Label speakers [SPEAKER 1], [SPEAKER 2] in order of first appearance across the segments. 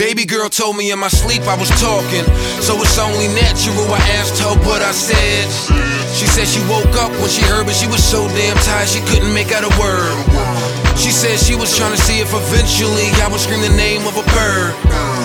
[SPEAKER 1] Baby girl told me in my sleep I was talking, so it's only natural I asked her what I said. She said she woke up when she heard, but she was so damn tired she couldn't make out a word. She said she was trying to see if eventually I would scream the name of a bird.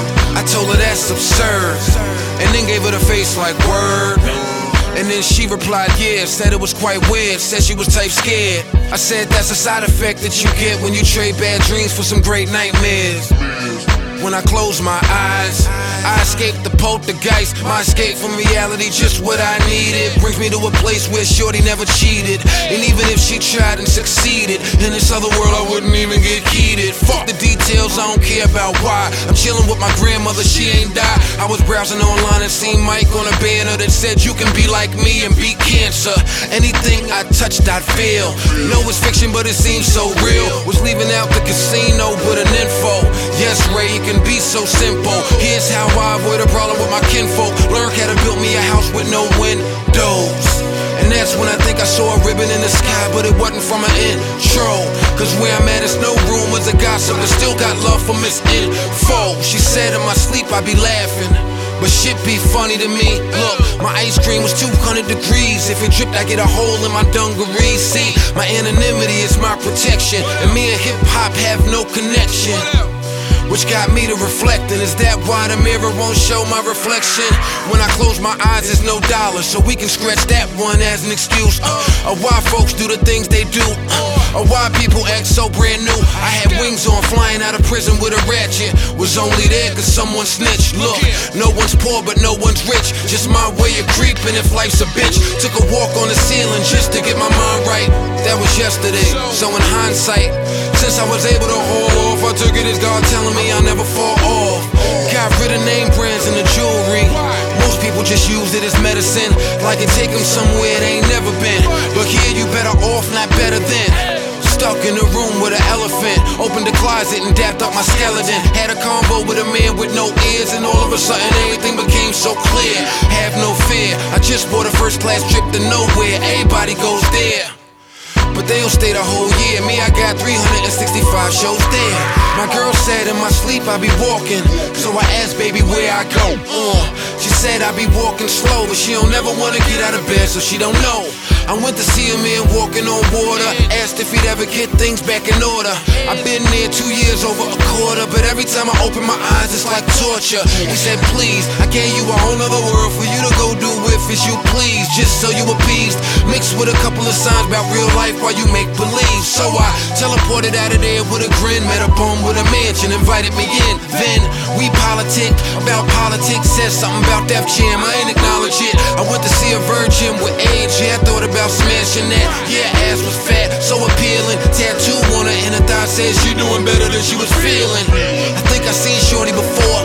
[SPEAKER 1] I told her that's absurd, and then gave her the face like word. And then she replied, yeah, said it was quite weird, said she was type scared. I said that's a side effect that you get when you trade bad dreams for some great nightmares. When I close my eyes, I escape the poltergeist. My escape from reality, just what I needed. Brings me to a place where shorty never cheated. And even if she tried and succeeded, in this other world I wouldn't even get heated. Fuck the details, I don't care about why. I'm chilling with my grandmother, she ain't died. I was browsing online and seen Mike on a banner that said you can be like me and beat cancer. Anything I touched I'd feel. Know it's fiction but it seems so real. Was leaving out the casino with an info. Yes, Ray, it can be so simple. Here's how I avoid a problem with my kinfolk. Learn how to build me a house with no windows. And that's when I think I saw a ribbon in the sky, but it wasn't from an intro. Cause where I'm at is no rumors of gossip, but still got love for Miss Info. She said in my sleep I be laughing, but shit be funny to me. Look, my ice cream was 200 degrees. If it dripped, I get a hole in my dungarees. See, my anonymity is my protection, and me and hip-hop have no connection. Which got me to reflect, and is that why the mirror won't show my reflection? When I close my eyes, there's no dollar, so we can scratch that one as an excuse. Of why folks do the things they do, of why people act so brand new. I had wings on, flying out of prison with a ratchet. Was only there cause someone snitched. Look, no one's poor but no one's rich. Just my way of creeping if life's a bitch. Took a walk on the ceiling just to get my mind right. That was yesterday, so in hindsight, since I was able to hold off, I took it as God telling me I'll never fall off. Got rid of name brands in the jewelry. Most people just use it as medicine, like it take them somewhere they ain't never been. But here you better off, not better than. Stuck in a room with an elephant. Opened the closet and dapped up my skeleton. Had a convo with a man with no ears, and all of a sudden everything became so clear. Have no fear, I just bought a first class trip to nowhere. Everybody goes there, but they don't stay the whole year. Me, I got 365 shows there. My girl said in my sleep I be walking, so I asked baby where I go. She said I be walking slow, but she don't never wanna get out of bed, so she don't know. I went to see a man walking on water, asked if he'd ever get things back in order. I've been there 2 years, over a quarter, but every time I open my eyes it's like torture. He said please, I gave you a whole nother world for you to go do with as you please, just so you appeased. Mixed with a couple of signs about real life while you make believe. So I teleported out of there with a grin, met a bum with a mansion, invited me in. Then we politic about politics, said something about Def Jam, I ain't acknowledge it. I went to see a virgin with age, yeah, I thought about smashing that. Yeah, ass was fat, so appealing. Tattoo on her inner thigh says she doing better than she was feeling. I think I seen shorty before,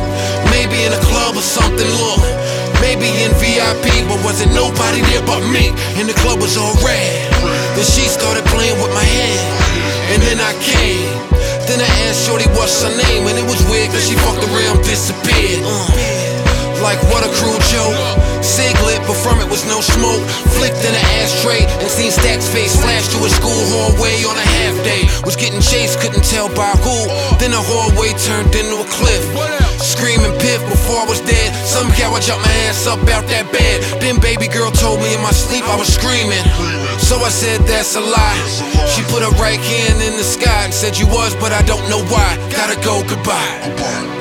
[SPEAKER 1] maybe in a club or something. Look, maybe in VIP, but wasn't nobody there but me, and the club was all red. Then she started playing with my head, and then I came. Then I asked shorty what's her name, and it was weird cause she fucked around, disappeared. Like what a cruel joke. Cig lit, but from it was no smoke. Flicked in an ashtray and seen Stack's face flash to a school hallway on a half day. Was getting chased, couldn't tell by who. Then the hallway turned into a cliff. Screaming piff before I was dead. Somehow I jumped my ass up out that bed. Then baby girl told me in my sleep I was screaming. So I said that's a lie. She put her right hand in the sky and said you was, but I don't know why. Gotta go, goodbye.